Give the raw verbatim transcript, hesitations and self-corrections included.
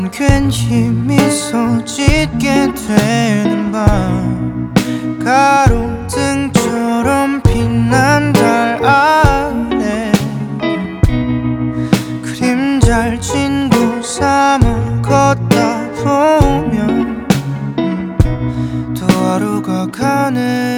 괜히 미소 짓게 되는 밤, 가로등처럼 빛난 달 아래 그림잘 친구 삼아 걷다 보면 또 하루가 가네.